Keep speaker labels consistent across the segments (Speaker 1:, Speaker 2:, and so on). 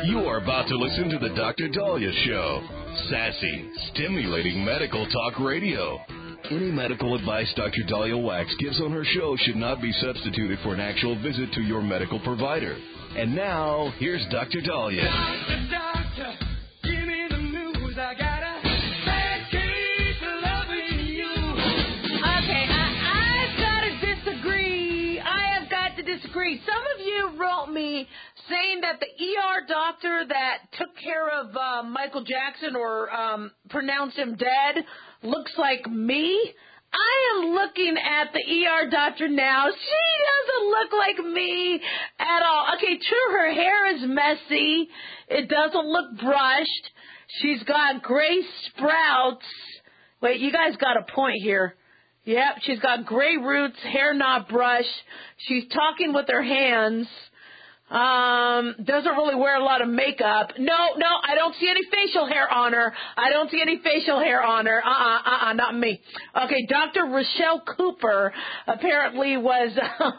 Speaker 1: You are about to listen to the Dr. Dahlia Show. Sassy, stimulating medical talk radio. Any medical advice Dr. Dahlia Wax gives on her show should not be substituted for an actual visit to your medical provider. And now, here's Dr. Dahlia.
Speaker 2: Doctor, give me the news. I got a bad case of loving you.
Speaker 3: Okay, I've got to disagree. I have got to disagree. Some of you wrote me saying that the ER doctor that took care of Michael Jackson or pronounced him dead looks like me. I am looking at the ER doctor now. She doesn't look like me at all. Okay, true, her hair is messy. It doesn't look brushed. She's got gray sprouts. Wait, you guys got a point here. Yep, she's got gray roots, hair not brushed. She's talking with her hands. Doesn't really wear a lot of makeup. No, I don't see any facial hair on her. Not me. Okay, Dr. Rochelle Cooper apparently was,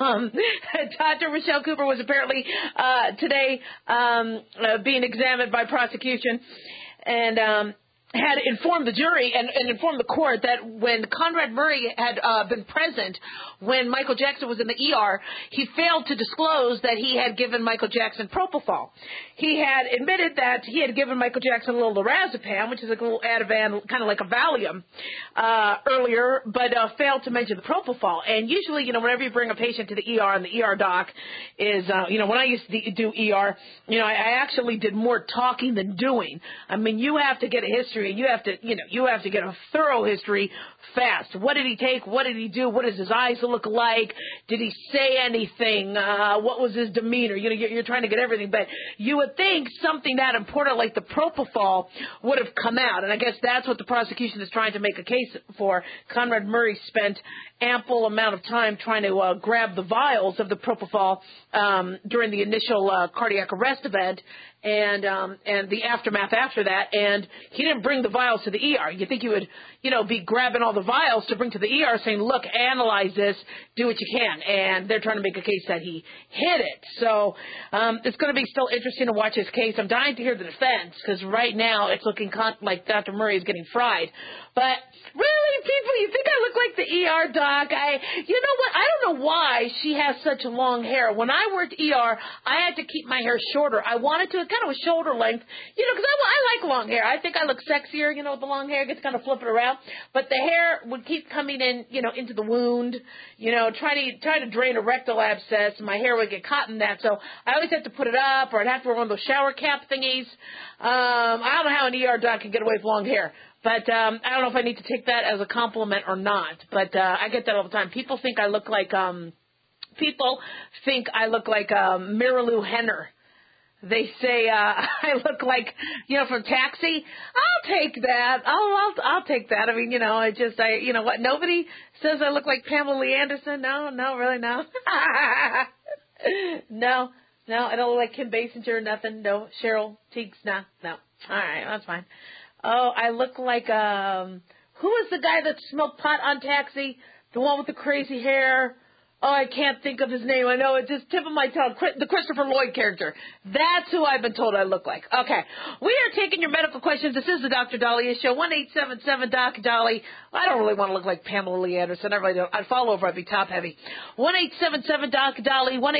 Speaker 3: Dr. Rochelle Cooper was apparently, today, being examined by prosecution and, had informed the jury and informed the court that when Conrad Murray had been present when Michael Jackson was in the ER, he failed to disclose that he had given Michael Jackson propofol. He had admitted that he had given Michael Jackson a little lorazepam, which is like a little Ativan, kind of like a Valium, earlier, but failed to mention the propofol. And usually, whenever you bring a patient to the ER and the ER doc is, when I used to do ER, I actually did more talking than doing. I mean, you have to get a history. And you have to get a thorough history fast. What did he take? What did he do? What does his eyes look like? Did he say anything? What was his demeanor? You're trying to get everything, but you would think something that important like the propofol would have come out, and I guess that's what the prosecution is trying to make a case for. Conrad Murray spent ample amount of time trying to grab the vials of the propofol during the initial cardiac arrest event and the aftermath after that, and he didn't bring the vials to the ER. You think he would, be grabbing all the vials to bring to the ER saying, look, analyze this, do what you can, and they're trying to make a case that he hid it. So it's going to be still interesting to watch his case. I'm dying to hear the defense because right now it's looking like Dr. Murray is getting fried. But really, people, you think I look like the ER doc? You know what? I don't know why she has such long hair. When I worked ER, I had to keep my hair shorter. I wanted to, kind of a shoulder length, because I like long hair. I think I look sexier, with the long hair. It gets kind of flipping around. But the hair would keep coming in, into the wound, trying to drain a rectal abscess. And my hair would get caught in that. So I always have to put it up, or I'd have to wear one of those shower cap thingies. I don't know how an ER doc can get away with long hair. But I don't know if I need to take that as a compliment or not. But I get that all the time. People think I look like Marilu Henner. They say I look like from Taxi. I'll take that. I'll take that. I mean, what? Nobody says I look like Pamela Lee Anderson. No, really, no. No, I don't look like Kim Basinger. Nothing. No, Cheryl Teagues. No. All right, that's fine. Oh, I look like who is the guy that smoked pot on Taxi? The one with the crazy hair. Oh, I can't think of his name. I know, it's just tip of my tongue. The Christopher Lloyd character. That's who I've been told I look like. Okay. We are taking your medical questions. This is the Dr. Dahlia Show. 1-877-DOC-DOLLY. I don't really want to look like Pamela Lee Anderson. I really don't. I'd fall over. I'd be top heavy. 1-877-DOC-DOLLY.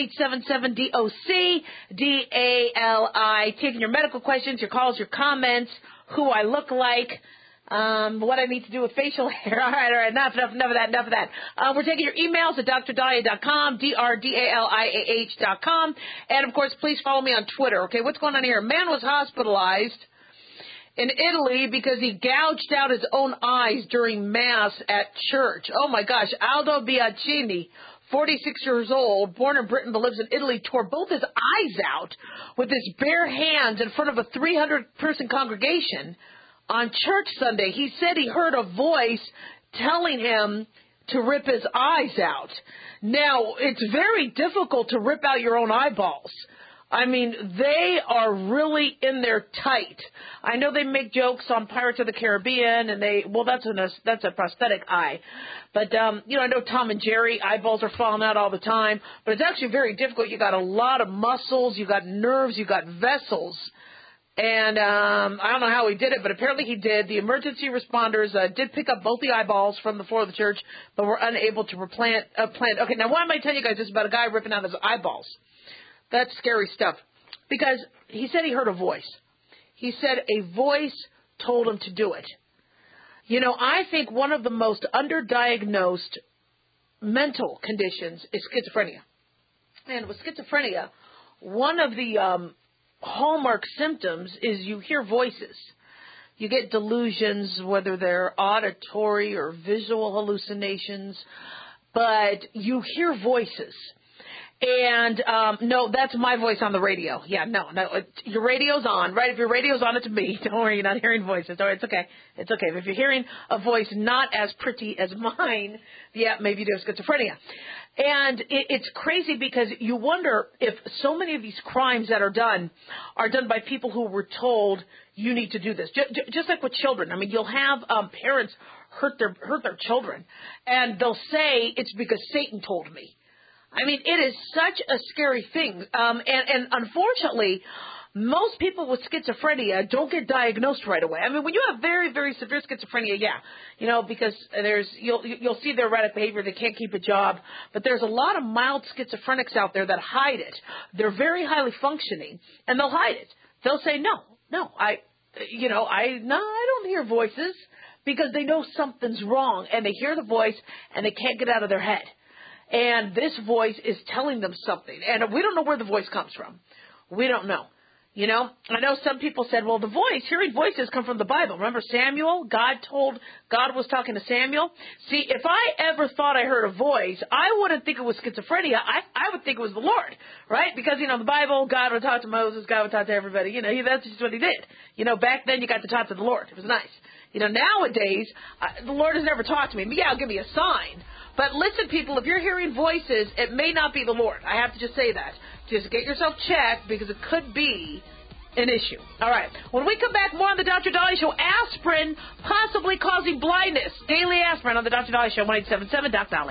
Speaker 3: 1-877-DOC-DALI. Taking your medical questions, your calls, your comments, who I look like. What I need to do with facial hair. All right. Enough of that. We're taking your emails at drdahlia.com, DRDALIAH.com. And, of course, please follow me on Twitter. Okay, what's going on here? A man was hospitalized in Italy because he gouged out his own eyes during Mass at church. Oh, my gosh. Aldo Biagini, 46 years old, born in Britain but lives in Italy, tore both his eyes out with his bare hands in front of a 300-person congregation on church Sunday. He said he heard a voice telling him to rip his eyes out. Now, it's very difficult to rip out your own eyeballs. I mean, they are really in there tight. I know they make jokes on Pirates of the Caribbean, and that's a prosthetic eye. But, I know Tom and Jerry, eyeballs are falling out all the time. But it's actually very difficult. You got a lot of muscles, you got nerves, you got vessels. And I don't know how he did it, but apparently he did. The emergency responders did pick up both the eyeballs from the floor of the church, but were unable to plant. Okay, now why am I telling you guys this about a guy ripping out his eyeballs? That's scary stuff. Because he said he heard a voice. He said a voice told him to do it. I think one of the most underdiagnosed mental conditions is schizophrenia. And with schizophrenia, one of the hallmark symptoms is you hear voices. You get delusions, whether they're auditory or visual hallucinations, but you hear voices. And, no, that's my voice on the radio. Yeah, no, your radio's on, right? If your radio's on, it's me. Don't worry, you're not hearing voices. All right, it's okay. It's okay. But if you're hearing a voice not as pretty as mine, yeah, maybe you do have schizophrenia. And it's crazy because you wonder if so many of these crimes that are done by people who were told you need to do this. Just like with children. I mean, you'll have parents hurt their children, and they'll say it's because Satan told me. I mean, it is such a scary thing. And unfortunately, most people with schizophrenia don't get diagnosed right away. I mean, when you have very, very severe schizophrenia, yeah, because you'll see their erratic behavior. They can't keep a job. But there's a lot of mild schizophrenics out there that hide it. They're very highly functioning, and they'll hide it. They'll say, no, I don't hear voices, because they know something's wrong, and they hear the voice, and they can't get out of their head. And this voice is telling them something. And we don't know where the voice comes from. We don't know. I know some people said, well, hearing voices come from the Bible. Remember Samuel? God was talking to Samuel. See, if I ever thought I heard a voice, I wouldn't think it was schizophrenia. I would think it was the Lord, right? Because, the Bible, God would talk to Moses, God would talk to everybody. That's just what he did. Back then you got to talk to the Lord. It was nice. Nowadays, the Lord has never talked to me. Yeah, give me a sign. But listen, people, if you're hearing voices, it may not be the Lord. I have to just say that. Just get yourself checked, because it could be an issue. All right. When we come back, more on the Dr. Dolly Show. Aspirin possibly causing blindness. Daily aspirin on the Dr. Dolly Show. 1-877 Doc Dolly.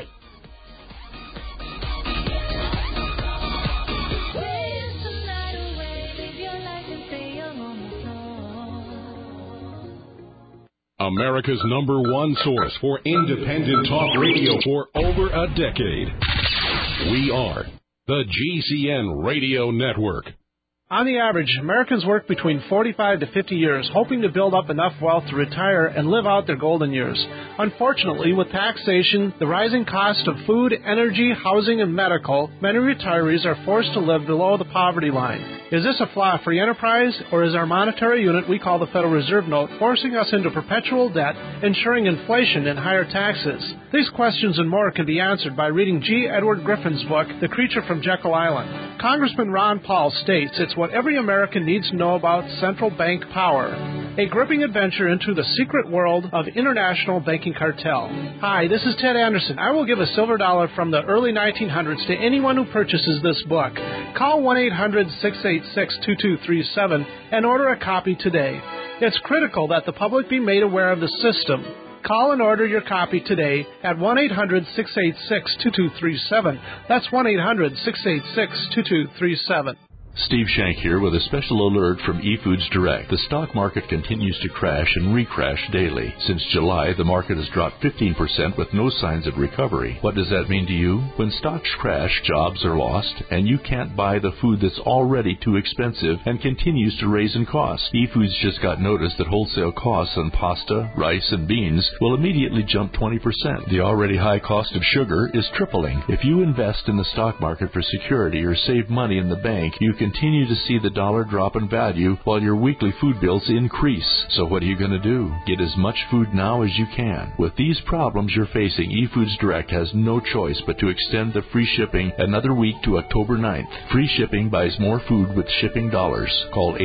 Speaker 4: America's #1 source for independent talk radio for over a decade. We are the GCN Radio Network.
Speaker 5: On the average, Americans work between 45 to 50 years, hoping to build up enough wealth to retire and live out their golden years. Unfortunately, with taxation, the rising cost of food, energy, housing, and medical, many retirees are forced to live below the poverty line. Is this a flaw free enterprise, or is our monetary unit we call the Federal Reserve Note forcing us into perpetual debt, ensuring inflation and higher taxes? These questions and more can be answered by reading G. Edward Griffin's book, The Creature from Jekyll Island. Congressman Ron Paul states it's what every American needs to know about central bank power. A gripping adventure into the secret world of international banking cartel. Hi, this is Ted Anderson. I will give a silver dollar from the early 1900s to anyone who purchases this book. Call 1-800-686-2237 and order a copy today. It's critical that the public be made aware of the system. Call and order your copy today at 1-800-686-2237. That's 1-800-686-2237.
Speaker 6: Steve Shank here with a special alert from eFoods Direct. The stock market continues to crash and recrash daily. Since July, the market has dropped 15% with no signs of recovery. What does that mean to you? When stocks crash, jobs are lost, and you can't buy the food that's already too expensive and continues to raise in cost. eFoods just got notice that wholesale costs on pasta, rice, and beans will immediately jump 20%. The already high cost of sugar is tripling. If you invest in the stock market for security or save money in the bank, you continue to see the dollar drop in value while your weekly food bills increase. So what are you going to do? Get as much food now as you can. With these problems you're facing, eFoods Direct has no choice but to extend the free shipping another week to October 9th. Free shipping buys more food with shipping dollars. Call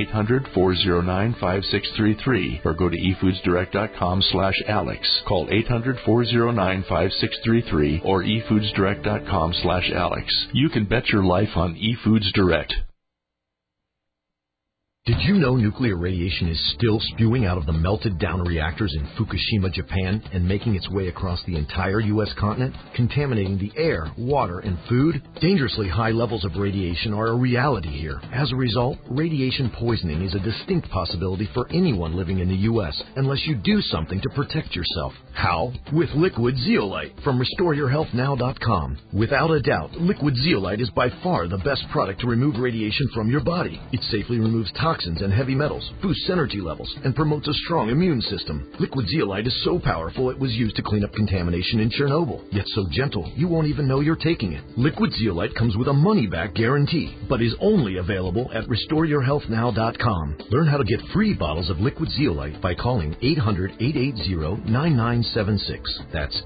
Speaker 6: 800-409-5633 or go to efoodsdirect.com/Alex. Call 800-409-5633 or efoodsdirect.com/Alex. You can bet your life on eFoods Direct.
Speaker 7: Did you know nuclear radiation is still spewing out of the melted down reactors in Fukushima, Japan, and making its way across the entire U.S. continent, contaminating the air, water, and food? Dangerously high levels of radiation are a reality here. As a result, radiation poisoning is a distinct possibility for anyone living in the U.S. unless you do something to protect yourself. How? With Liquid Zeolite from RestoreYourHealthNow.com. Without a doubt, Liquid Zeolite is by far the best product to remove radiation from your body. It safely removes toxins and heavy metals, boosts energy levels, and promotes a strong immune system. Liquid Zeolite is so powerful it was used to clean up contamination in Chernobyl, yet so gentle you won't even know you're taking it. Liquid Zeolite comes with a money-back guarantee, but is only available at RestoreYourHealthNow.com. Learn how to get free bottles of Liquid Zeolite by calling 800-880-9976. That's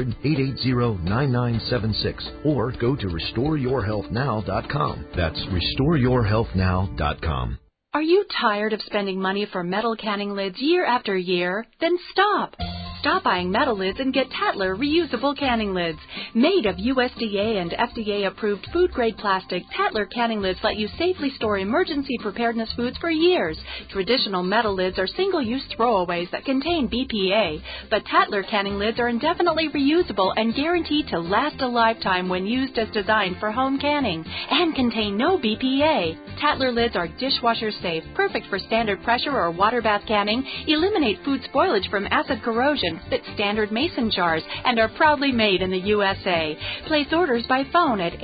Speaker 7: 800-880-9976. Or go to RestoreYourHealthNow.com. That's RestoreYourHealthNow.com.
Speaker 8: Are you tired of spending money for metal canning lids year after year? Then stop. Stop buying metal lids and get Tatler reusable canning lids. Made of USDA and FDA-approved food-grade plastic, Tatler canning lids let you safely store emergency preparedness foods for years. Traditional metal lids are single-use throwaways that contain BPA, but Tatler canning lids are indefinitely reusable and guaranteed to last a lifetime when used as designed for home canning and contain no BPA. Tatler lids are dishwasher safe, perfect for standard pressure or water bath canning, eliminate food spoilage from acid corrosion, fit standard mason jars, and are proudly made in the USA. Place orders by phone at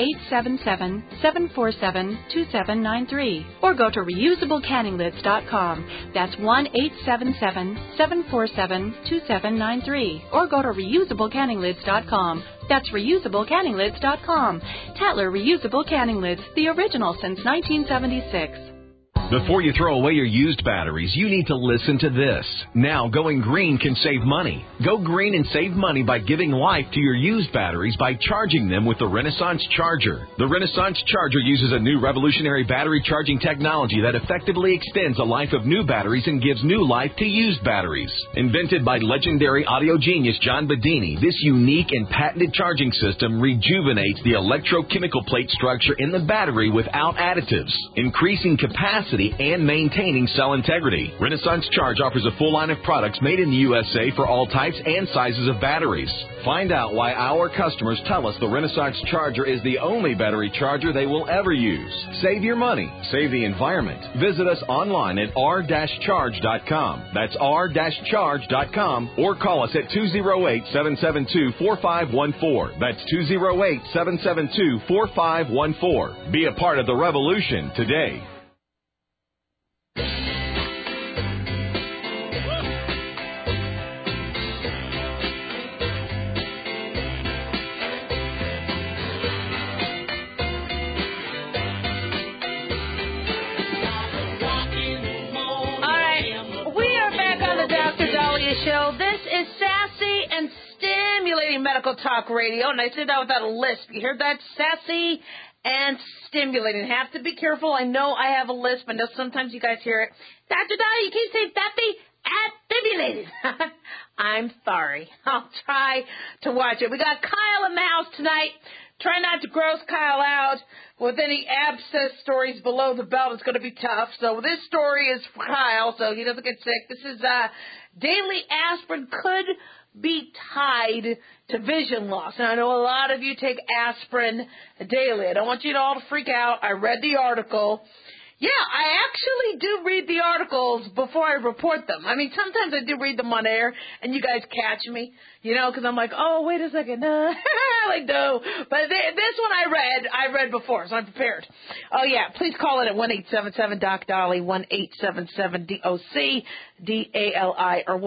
Speaker 8: 877-747-2793 or go to reusablecanninglids.com. That's 1-877-747-2793 or go to reusablecanninglids.com. That's reusablecanninglids.com. Tatler Reusable Canning Lids, the original since 1976.
Speaker 9: Before you throw away your used batteries, you need to listen to this. Now, going green can save money. Go green and save money by giving life to your used batteries by charging them with the Renaissance Charger. The Renaissance Charger uses a new revolutionary battery charging technology that effectively extends the life of new batteries and gives new life to used batteries. Invented by legendary audio genius John Bedini, this unique and patented charging system rejuvenates the electrochemical plate structure in the battery without additives, increasing capacity and maintaining cell integrity. Renaissance Charge offers a full line of products made in the USA for all types and sizes of batteries. Find out why our customers tell us the Renaissance Charger is the only battery charger they will ever use. Save your money. Save the environment. Visit us online at r-charge.com. That's r-charge.com or call us at 208-772-4514. That's 208-772-4514. Be a part of the revolution today.
Speaker 3: Show. This is sassy and stimulating medical talk radio, and I said that without a lisp. You heard that? Sassy and stimulating. Have to be careful. I know I have a lisp. I know sometimes you guys hear it. Dr. Dolly, you keep saying sassy and stimulating. I'm sorry. I'll try to watch it. We got Kyle in the house tonight. Try not to gross Kyle out with any abscess stories below the belt. It's going to be tough. So this story is for Kyle, so he doesn't get sick. This is daily aspirin could be tied to vision loss. And I know a lot of you take aspirin daily. I don't want you to all to freak out. I read the article. Yeah, I actually do read the articles before I report them. I mean, sometimes I do read them on air, and you guys catch me, you know, because I'm like, oh, wait a second, like, no. But this one I read before, so I'm prepared. Oh, yeah, please call it at 1-877-DOC-DOLLY, 1-877-DOC-DALI, or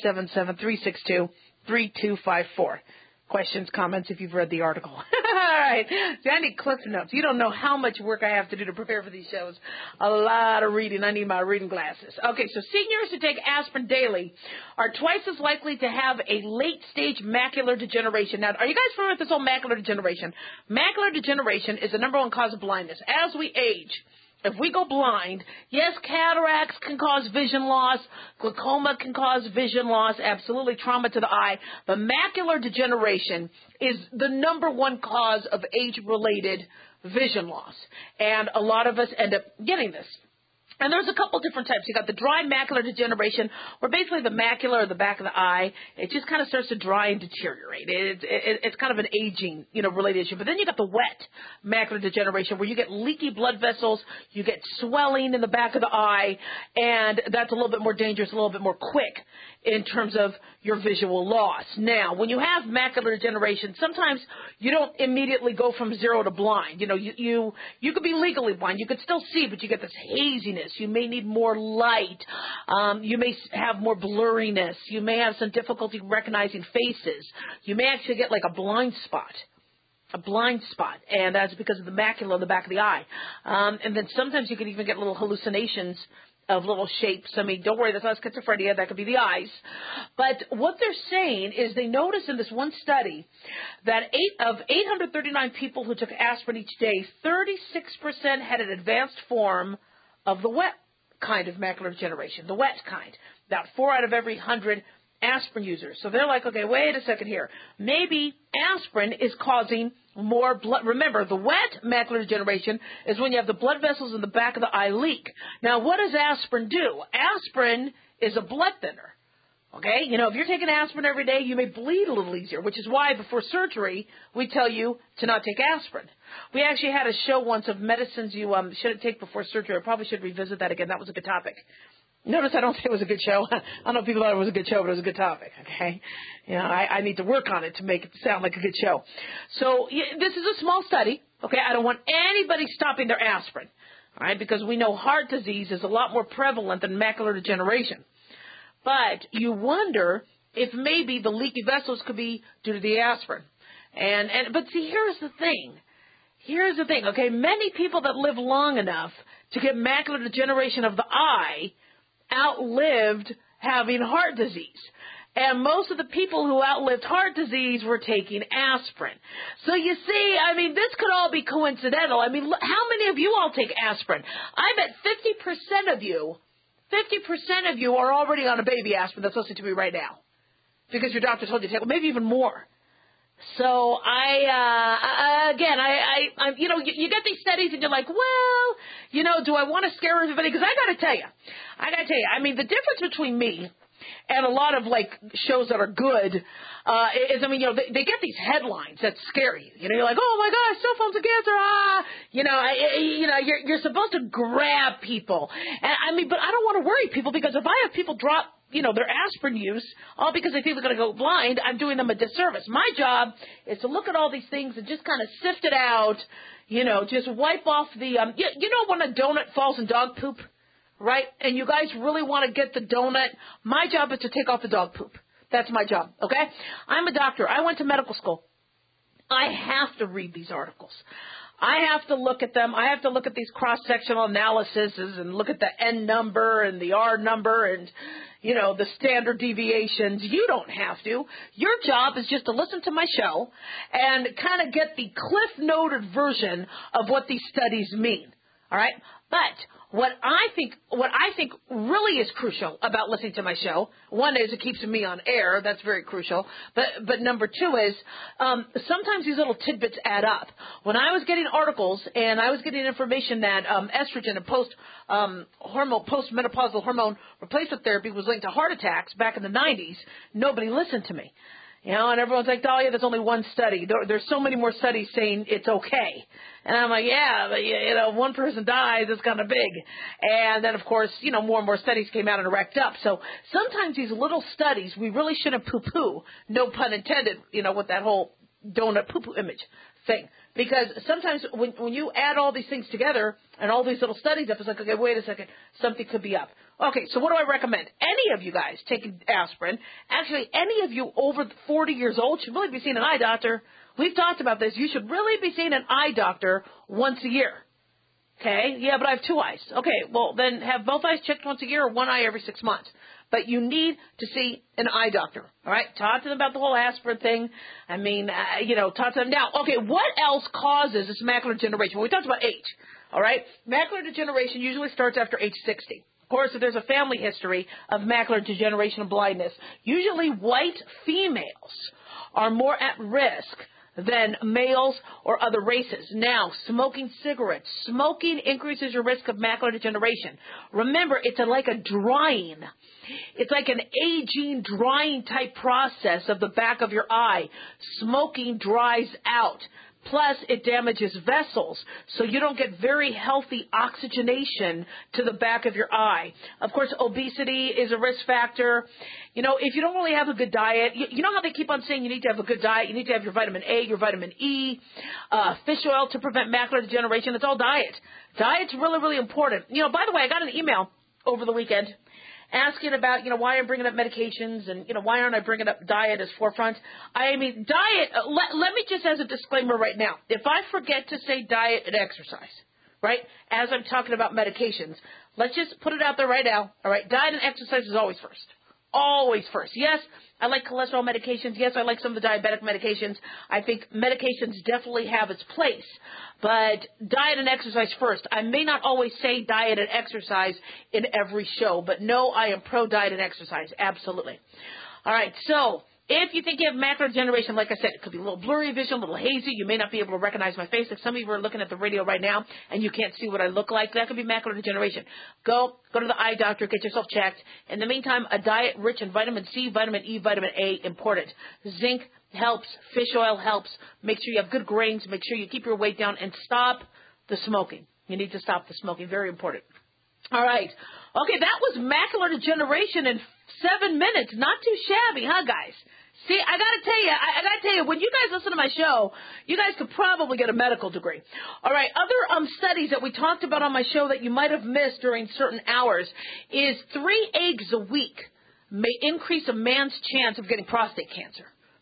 Speaker 3: 1-877-362-3254. Questions, comments, if you've read the article. All right. See, I need cliff notes. You don't know how much work I have to do to prepare for these shows. A lot of reading. I need my reading glasses. Okay, so seniors who take aspirin daily are twice as likely to have a late-stage macular degeneration. Now, are you guys familiar with this whole macular degeneration? Macular degeneration is the number one cause of blindness. As we age, if we go blind, yes, cataracts can cause vision loss, glaucoma can cause vision loss, absolutely, trauma to the eye, but macular degeneration is the number one cause of age-related vision loss, and a lot of us end up getting this. And there's a couple different types. You got the dry macular degeneration, where basically the macula or the back of the eye, it just kind of starts to dry and deteriorate. It's kind of an aging, related issue. But then you got the wet macular degeneration, where you get leaky blood vessels, you get swelling in the back of the eye, and that's a little bit more dangerous, a little bit more quick in terms of your visual loss. Now, when you have macular degeneration, sometimes you don't immediately go from zero to blind. You could be legally blind. You could still see, but you get this haziness. You may need more light. You may have more blurriness. You may have some difficulty recognizing faces. You may actually get like a blind spot, and that's because of the macula in the back of the eye. And then sometimes you can even get little hallucinations of little shapes. I mean, don't worry, that's not schizophrenia. That could be the eyes. But what they're saying is they noticed in this one study that 839 people who took aspirin each day, 36% had an advanced form of the wet kind of macular degeneration, the wet kind. About 4 out of every 100 aspirin users. So they're like, okay, wait a second here. Maybe aspirin is causing more blood. Remember, the wet macular degeneration is when you have the blood vessels in the back of the eye leak. Now, what does aspirin do? Aspirin is a blood thinner. Okay? If you're taking aspirin every day, you may bleed a little easier, which is why before surgery, we tell you to not take aspirin. We actually had a show once of medicines you shouldn't take before surgery. I probably should revisit that again. That was a good topic. Notice I don't say it was a good show. I don't know if people thought it was a good show, but it was a good topic, okay? I need to work on it to make it sound like a good show. So this is a small study, okay? I don't want anybody stopping their aspirin, all right, because we know heart disease is a lot more prevalent than macular degeneration. But you wonder if maybe the leaky vessels could be due to the aspirin. But see, here's the thing, okay? Many people that live long enough to get macular degeneration of the eye outlived having heart disease. And most of the people who outlived heart disease were taking aspirin. So you see, this could all be coincidental. How many of you all take aspirin? I bet 50% of you are already on a baby aspirin that's listening to me right now, because your doctor told you to take it, maybe even more. So you get these studies and you're like, well, do I want to scare everybody? Because I got to tell you, the difference between me and a lot of shows that are good is, they get these headlines that scare you. You're like, oh my gosh, cell phones are cancer. You're supposed to grab people. And but I don't want to worry people, because if I have people drop their aspirin use, all because they think they're going to go blind, I'm doing them a disservice. My job is to look at all these things and just kind of sift it out, just wipe off the, when a donut falls in dog poop, right? And you guys really want to get the donut. My job is to take off the dog poop. That's my job, okay? I'm a doctor. I went to medical school. I have to read these articles. I have to look at them. I have to look at these cross-sectional analyses and look at the N number and the R number and, the standard deviations. You don't have to. Your job is just to listen to my show and kind of get the cliff-noted version of what these studies mean. All right? But what I think really is crucial about listening to my show, one is it keeps me on air. That's very crucial. But number two is sometimes these little tidbits add up. When I was getting articles and I was getting information that estrogen and postmenopausal hormone replacement therapy was linked to heart attacks back in the 90s, nobody listened to me. And everyone's like, Dahlia, there's only one study. There's so many more studies saying it's okay. And I'm like, yeah, but, one person dies, it's kind of big. And then, of course, more and more studies came out and racked up. So sometimes these little studies, we really shouldn't poo-poo, no pun intended, with that whole donut poo-poo image thing. Because sometimes when you add all these things together and all these little studies up, it's like, okay, wait a second, something could be up. Okay, so what do I recommend? Any of you guys taking aspirin, actually any of you over 40 years old should really be seeing an eye doctor. We've talked about this. You should really be seeing an eye doctor once a year. Okay, yeah, but I have two eyes. Okay, well, then have both eyes checked once a year or one eye every 6 months. But you need to see an eye doctor, all right? Talk to them about the whole aspirin thing. Talk to them. Now, okay, what else causes this macular degeneration? Well, we talked about age, all right? Macular degeneration usually starts after age 60. Of course, if there's a family history of macular degeneration and blindness, usually white females are more at risk than males or other races. Now, smoking cigarettes. Smoking increases your risk of macular degeneration. Remember, it's like a drying. It's like an aging, drying type process of the back of your eye. Smoking dries out. Plus, it damages vessels, so you don't get very healthy oxygenation to the back of your eye. Of course, obesity is a risk factor. You know, if you don't really have a good diet, you know how they keep on saying you need to have a good diet? You need to have your vitamin A, your vitamin E, fish oil to prevent macular degeneration. It's all diet. Diet's really, really important. You know, by the way, I got an email over the weekend asking about, you know, why I'm bringing up medications and, you know, why aren't I bringing up diet as forefront? I mean, diet, let me just as a disclaimer right now, if I forget to say diet and exercise, right, as I'm talking about medications, let's just put it out there right now, all right, diet and exercise is always first. Always first. Yes, I like cholesterol medications. Yes, I like some of the diabetic medications. I think medications definitely have its place. But diet and exercise first. I may not always say diet and exercise in every show, but no, I am pro-diet and exercise. Absolutely. All right, so if you think you have macular degeneration, like I said, it could be a little blurry vision, a little hazy. You may not be able to recognize my face. Like some of you are looking at the radio right now and you can't see what I look like. That could be macular degeneration. Go to the eye doctor, get yourself checked. In the meantime, a diet rich in vitamin C, vitamin E, vitamin A, important. Zinc helps. Fish oil helps. Make sure you have good grains. Make sure you keep your weight down and stop the smoking. You need to stop the smoking. Very important. All right. Okay, that was macular degeneration in 7 minutes. Not too shabby, huh, guys? See, I gotta tell you, when you guys listen to my show, you guys could probably get a medical degree. All right, other studies that we talked about on my show that you might have missed during certain hours is 3 eggs a week may increase a man's chance of getting prostate cancer.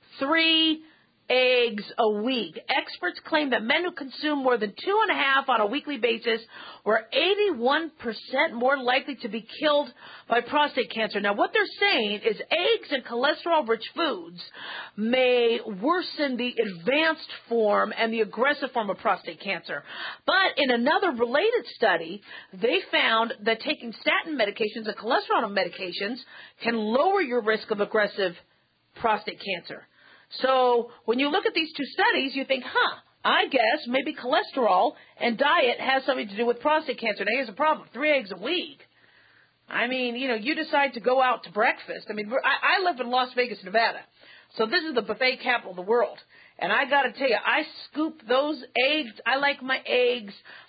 Speaker 3: 3 eggs a week. Experts claim that men who consume more than 2.5 on a weekly basis were 81% more likely to be killed by prostate cancer. Now, what they're saying is eggs and cholesterol-rich foods may worsen the advanced form and the aggressive form of prostate cancer. But in another related study, they found that taking statin medications and cholesterol medications can lower your risk of aggressive prostate cancer. So when you look at these 2 studies, you think, I guess maybe cholesterol and diet has something to do with prostate cancer. Now, here's the problem. 3 eggs a week. I mean, you know, you decide to go out to breakfast. I mean, I live in Las Vegas, Nevada. So this is the buffet capital of the world. And I got to tell you, I scoop those eggs. I like my eggs.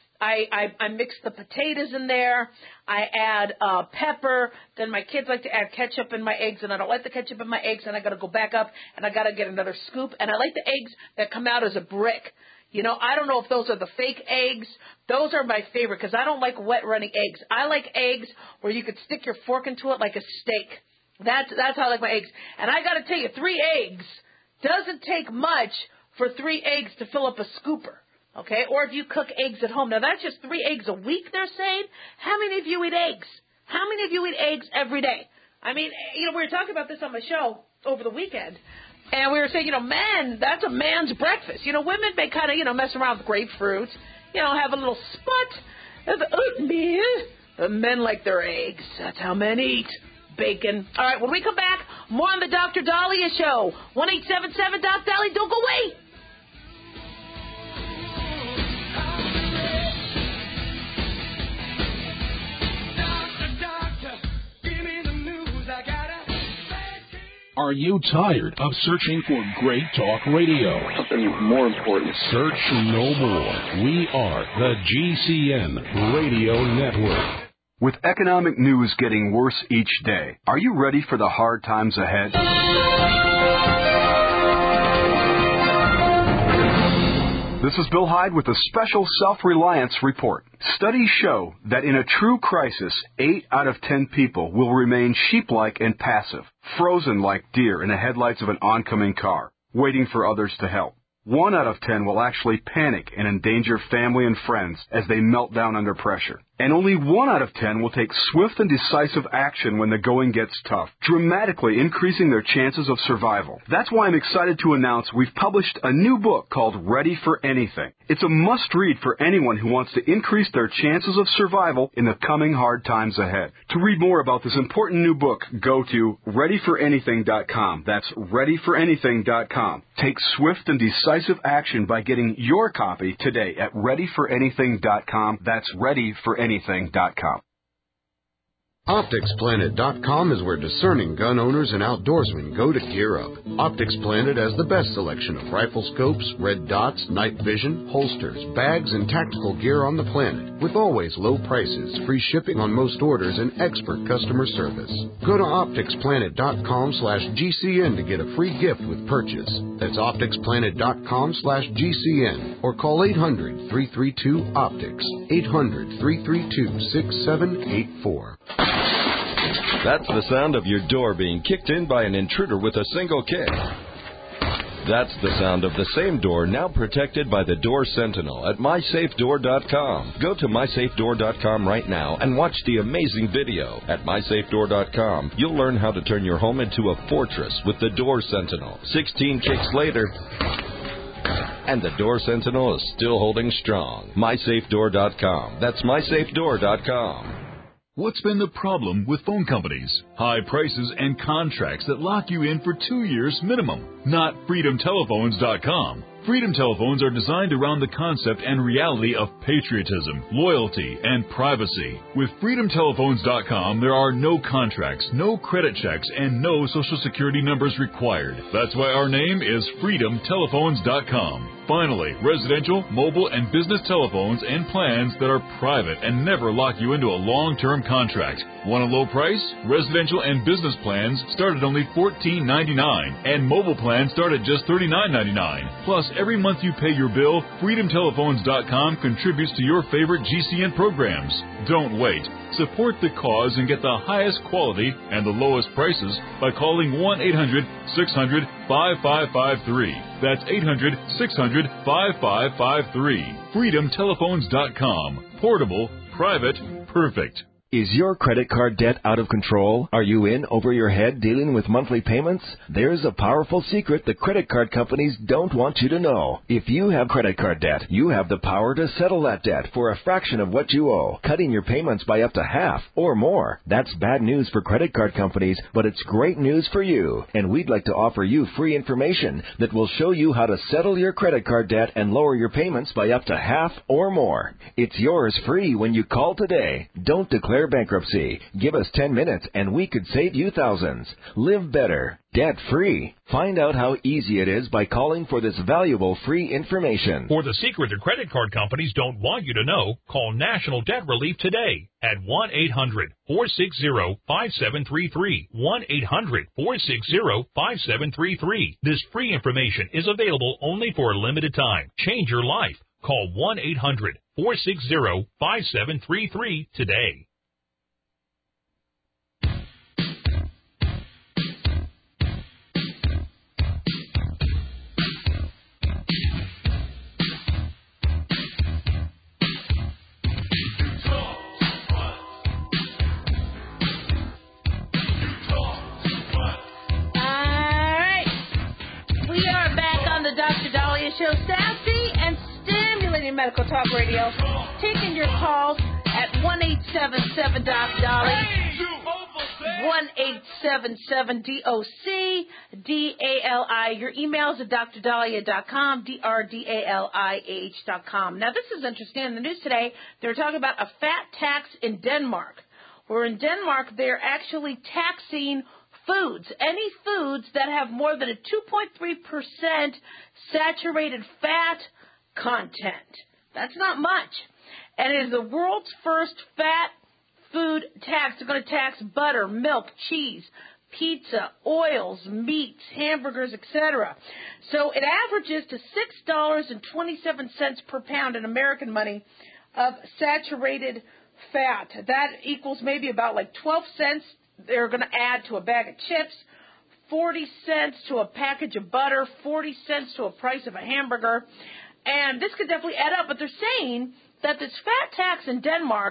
Speaker 3: I mix the potatoes in there. I add pepper. Then my kids like to add ketchup in my eggs, and I don't like the ketchup in my eggs, and I got to go back up, and I got to get another scoop. And I like the eggs that come out as a brick. You know, I don't know if those are the fake eggs. Those are my favorite because I don't like wet running eggs. I like eggs where you could stick your fork into it like a steak. That's how I like my eggs. And I got to tell you, 3 eggs doesn't take much for 3 eggs to fill up a scooper. Okay, or if you cook eggs at home. Now, that's just 3 eggs a week, they're saying. How many of you eat eggs? How many of you eat eggs every day? I mean, you know, we were talking about this on my show over the weekend, and we were saying, you know, men, that's a man's breakfast. You know, women may kind of, you know, mess around with grapefruit, you know, have a little spot of oatmeal. But men like their eggs. That's how men eat. Bacon. All right, when we come back, more on the Dr. Dahlia Show. 1-877-DOC-DALI. Don't go away.
Speaker 4: Are you tired of searching for great talk radio?
Speaker 10: Something more important.
Speaker 4: Search no more. We are the GCN Radio Network.
Speaker 10: With economic news getting worse each day, are you ready for the hard times ahead? This is Bill Hyde with a special self-reliance report. Studies show that in a true crisis, 8 out of 10 people will remain sheep-like and passive, frozen like deer in the headlights of an oncoming car, waiting for others to help. 1 out of 10 will actually panic and endanger family and friends as they melt down under pressure. And only 1 out of 10 will take swift and decisive action when the going gets tough, dramatically increasing their chances of survival. That's why I'm excited to announce we've published a new book called Ready for Anything. It's a must-read for anyone who wants to increase their chances of survival in the coming hard times ahead. To read more about this important new book, go to ReadyForAnything.com. That's ReadyForAnything.com. Take swift and decisive action by getting your copy today at ReadyForAnything.com. That's ReadyForAnything.com.
Speaker 11: OpticsPlanet.com is where discerning gun owners and outdoorsmen go to gear up. Optics Planet has the best selection of rifle scopes, red dots, night vision, holsters, bags, and tactical gear on the planet, with always low prices, free shipping on most orders, and expert customer service. Go to OpticsPlanet.com/GCN to get a free gift with purchase. That's OpticsPlanet.com/GCN or call 800-332-OPTICS, 800-332-6784.
Speaker 12: That's the sound of your door being kicked in by an intruder with a single kick. That's the sound of the same door now protected by the Door Sentinel at MySafeDoor.com. Go to MySafeDoor.com right now and watch the amazing video. At MySafeDoor.com, you'll learn how to turn your home into a fortress with the Door Sentinel. 16 kicks later, and the Door Sentinel is still holding strong. MySafeDoor.com. That's MySafeDoor.com.
Speaker 13: What's been the problem with phone companies? High prices and contracts that lock you in for 2 years minimum. Not FreedomTelephones.com. Freedom Telephones are designed around the concept and reality of patriotism, loyalty, and privacy. With FreedomTelephones.com, there are no contracts, no credit checks, and no Social Security numbers required. That's why our name is FreedomTelephones.com. Finally, residential, mobile, and business telephones and plans that are private and never lock you into a long-term contract. Want a low price? Residential and business plans start at only $14.99, and mobile plans start at just $39.99. Plus, every month you pay your bill, FreedomTelephones.com contributes to your favorite GCN programs. Don't wait. Support the cause and get the highest quality and the lowest prices by calling 1-800-600-5553. That's 800-600-5553. FreedomTelephones.com. Portable, private, perfect.
Speaker 9: Is your credit card debt out of control? Are you in over your head dealing with monthly payments? There's a powerful secret the credit card companies don't want you to know. If you have credit card debt, you have the power to settle that debt for a fraction of what you owe, cutting your payments by up to half or more. That's bad news for credit card companies, but it's great news for you. And we'd like to offer you free information that will show you how to settle your credit card debt and lower your payments by up to half or more. It's yours free when you call today. Don't declare bankruptcy. Give us 10 minutes and we could save you thousands. Live better, debt-free. Find out how easy it is by calling for this valuable free information.
Speaker 14: For the secret the credit card companies don't want you to know, call National Debt Relief today at 1-800-460-5733. 1-800-460-5733. This free information is available only for a limited time. Change your life. Call 1-800-460-5733 today.
Speaker 3: Show, sassy and stimulating medical talk radio. Taking your calls at 1-877-DOC-DOLLY, 1-877-DOC-DALI. Your emails at drdalia.com, DRDALIH.com. Now, this is interesting. In the news today, they're talking about a fat tax in Denmark, where in Denmark they're actually taxing foods, any foods that have more than a 2.3% saturated fat content. That's not much. And it is the world's first fat food tax. They're going to tax butter, milk, cheese, pizza, oils, meats, hamburgers, etc. So it averages to $6.27 per pound in American money of saturated fat. That equals maybe about like 12 cents they're going to add to a bag of chips, 40 cents to a package of butter, 40 cents to a price of a hamburger. And this could definitely add up. But they're saying that this fat tax in Denmark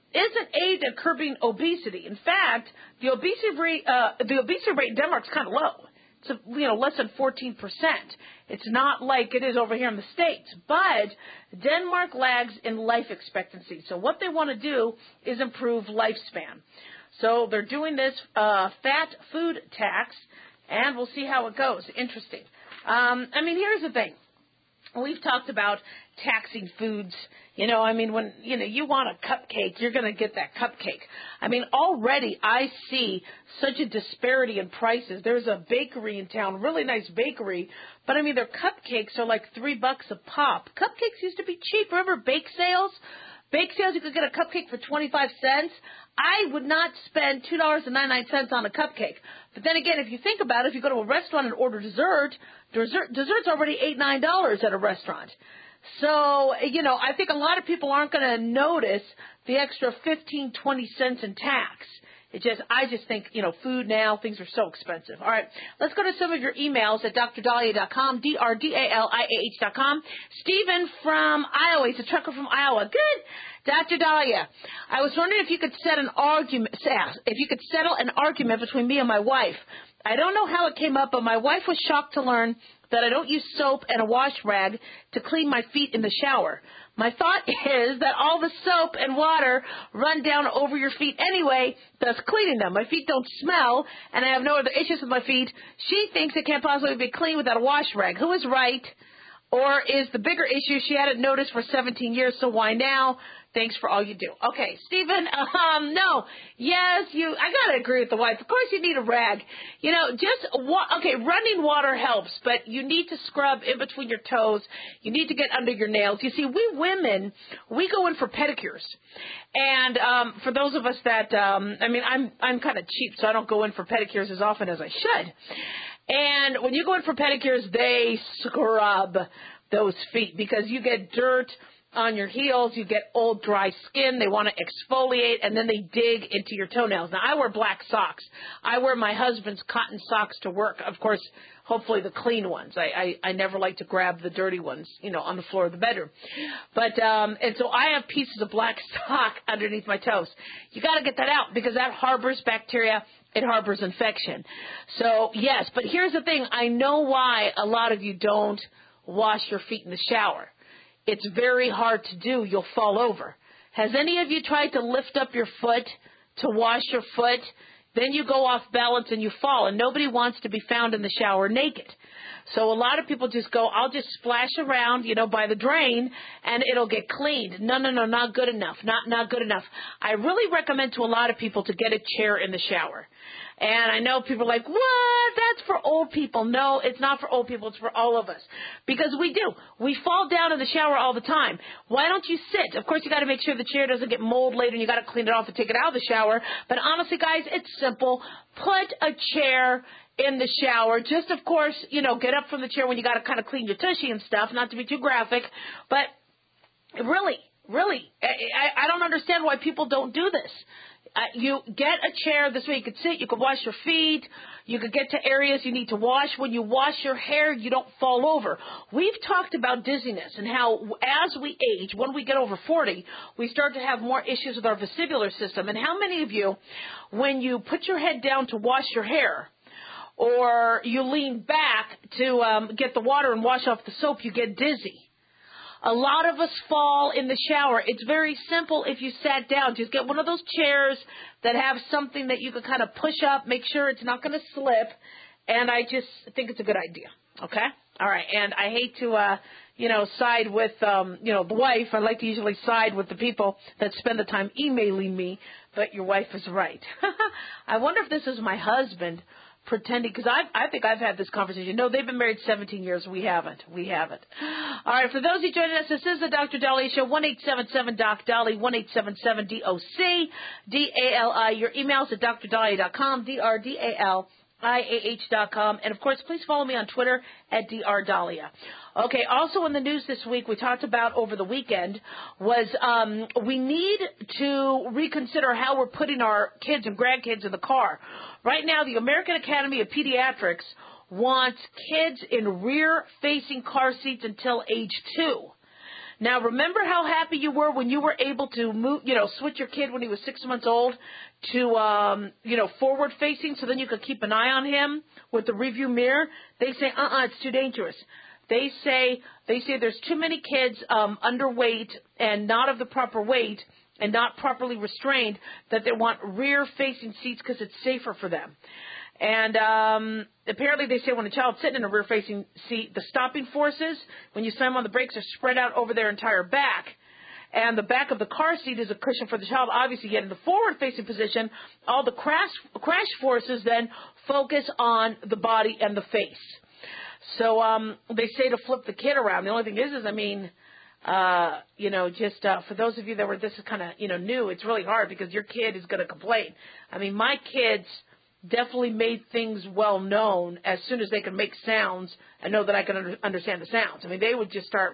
Speaker 3: isn't aimed at curbing obesity. In fact, the obesity rate in Denmark is kind of low. It's less than 14%. It's not like it is over here in the States, but Denmark lags in life expectancy. So what they want to do is improve lifespan. So they're doing this fat food tax, and we'll see how it goes. Interesting. Here's the thing. We've talked about taxing foods. When you want a cupcake, you're going to get that cupcake. Already I see such a disparity in prices. There's a bakery in town, really nice bakery, but their cupcakes are like $3 a pop. Cupcakes used to be cheap. Remember bake sales? Bake sales, you could get a cupcake for 25 cents. I would not spend $2.99 on a cupcake. But then again, if you think about it, if you go to a restaurant and order dessert's already $8, $9 at a restaurant. So, I think a lot of people aren't going to notice the extra 15, 20 cents in tax. I just think, food now, things are so expensive. All right, let's go to some of your emails at drdaliah.com, DRDALIAH.com. Stephen from Iowa, he's a trucker from Iowa. Good. Dr. Daliah, I was wondering if you could settle an argument between me and my wife. I don't know how it came up, but my wife was shocked to learn that I don't use soap and a wash rag to clean my feet in the shower. My thought is that all the soap and water run down over your feet anyway, thus cleaning them. My feet don't smell, and I have no other issues with my feet. She thinks it can't possibly be clean without a wash rag. Who is right? Or is the bigger issue she hadn't noticed for 17 years, so why now? Thanks for all you do. Okay, Stephen, no. Yes, I got to agree with the wife. Of course you need a rag. Running water helps, but you need to scrub in between your toes. You need to get under your nails. You see, we women, we go in for pedicures. And for those of us that, I'm kind of cheap, so I don't go in for pedicures as often as I should. And when you go in for pedicures, they scrub those feet because you get dirt on your heels, you get old, dry skin. They want to exfoliate, and then they dig into your toenails. Now, I wear black socks. I wear my husband's cotton socks to work. Of course, hopefully the clean ones. I never like to grab the dirty ones, on the floor of the bedroom. But, and so I have pieces of black sock underneath my toes. You got to get that out because that harbors bacteria. It harbors infection. So, yes, but here's the thing. I know why a lot of you don't wash your feet in the shower. It's very hard to do. You'll fall over. Has any of you tried to lift up your foot to wash your foot? Then you go off balance and you fall, and nobody wants to be found in the shower naked. So a lot of people just go, I'll just splash around, by the drain, and it'll get cleaned. No, not good enough. Not good enough. I really recommend to a lot of people to get a chair in the shower. And I know people are like, what? That's for old people. No, it's not for old people. It's for all of us. Because we do. We fall down in the shower all the time. Why don't you sit? Of course, you got to make sure the chair doesn't get mold later, and you got to clean it off and take it out of the shower. But honestly, guys, it's simple. Put a chair in the shower. Just, of course, get up from the chair when you got to kind of clean your tushy and stuff, not to be too graphic. But really, I don't understand why people don't do this. You get a chair this way you could sit, you could wash your feet, you could get to areas you need to wash. When you wash your hair, you don't fall over. We've talked about dizziness and how as we age, when we get over 40, we start to have more issues with our vestibular system. And how many of you, when you put your head down to wash your hair, or you lean back to get the water and wash off the soap, you get dizzy? A lot of us fall in the shower. It's very simple if you sat down. Just get one of those chairs that have something that you can kind of push up, make sure it's not going to slip, and I just think it's a good idea. Okay? All right, and I hate to, side with, the wife. I like to usually side with the people that spend the time emailing me, but your wife is right. I wonder if this is my husband pretending, because I think I've had this conversation. No, they've been married 17 years. We haven't. All right, for those of you joining us, this is the Dr. Daliah Show, 1-877-DOC-DALI, 1-877-DOC-DALI. Your emails at drdaliah.com, DRDALIAH.com. And, of course, please follow me on Twitter at drdaliah. Okay, also in the news this week, we talked about over the weekend, was we need to reconsider how we're putting our kids and grandkids in the car. Right now, the American Academy of Pediatrics wants kids in rear-facing car seats until age 2. Now, remember how happy you were when you were able to move, switch your kid when he was 6 months old to, forward facing, so then you could keep an eye on him with the review mirror? They say, it's too dangerous. They say there's too many kids underweight and not of the proper weight and not properly restrained, that they want rear-facing seats because it's safer for them. And apparently they say when a child's sitting in a rear-facing seat, the stopping forces, when you slam on the brakes, are spread out over their entire back. And the back of the car seat is a cushion for the child. Obviously, yet in the forward-facing position, all the crash forces then focus on the body and the face. So they say to flip the kid around. The only thing is for those of you that were, this is kind of, new, it's really hard because your kid is going to complain. I mean, my kids definitely made things well known as soon as they could make sounds and know that I could understand the sounds. I mean, they would just start,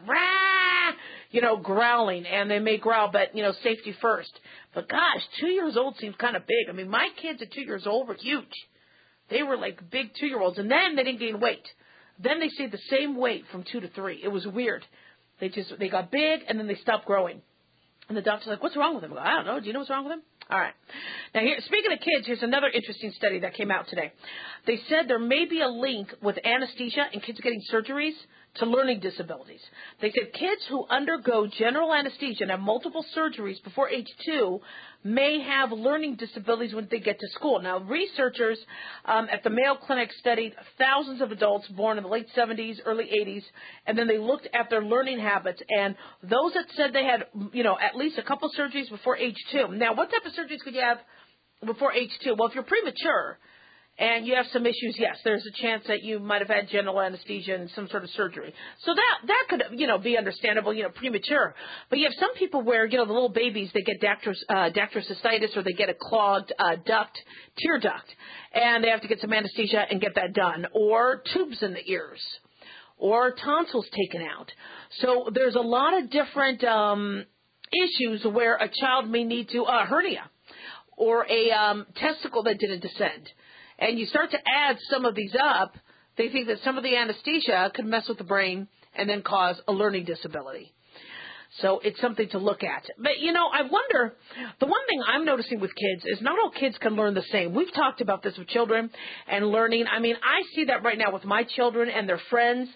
Speaker 3: growling, and they may growl, but, safety first. But gosh, 2 years old seems kind of big. I mean, my kids at 2 years old were huge. They were like big 2-year-olds, and then they didn't gain weight. Then they stayed the same weight from 2 to 3. It was weird. They got big, and then they stopped growing. And the doctor's like, what's wrong with them? I go, I don't know. Do you know what's wrong with them? All right. Now, speaking of kids, here's another interesting study that came out today. They said there may be a link with anesthesia and kids getting surgeries to learning disabilities. They said kids who undergo general anesthesia and have multiple surgeries before age 2 may have learning disabilities when they get to school. Now, researchers at the Mayo Clinic studied thousands of adults born in the late 70s, early 80s, and then they looked at their learning habits. And those that said they had, at least a couple surgeries before age 2. Now, what type of surgeries could you have before age 2? Well, if you're premature and you have some issues, yes, there's a chance that you might have had general anesthesia and some sort of surgery. So that could, be understandable, premature. But you have some people where, the little babies, they get dactylocystitis or they get a clogged tear duct, and they have to get some anesthesia and get that done, or tubes in the ears, or tonsils taken out. So there's a lot of different issues where a child may need to hernia or a testicle that didn't descend. And you start to add some of these up, they think that some of the anesthesia could mess with the brain and then cause a learning disability. So it's something to look at. But, I wonder, the one thing I'm noticing with kids is not all kids can learn the same. We've talked about this with children and learning. I mean, I see that right now with my children and their friends.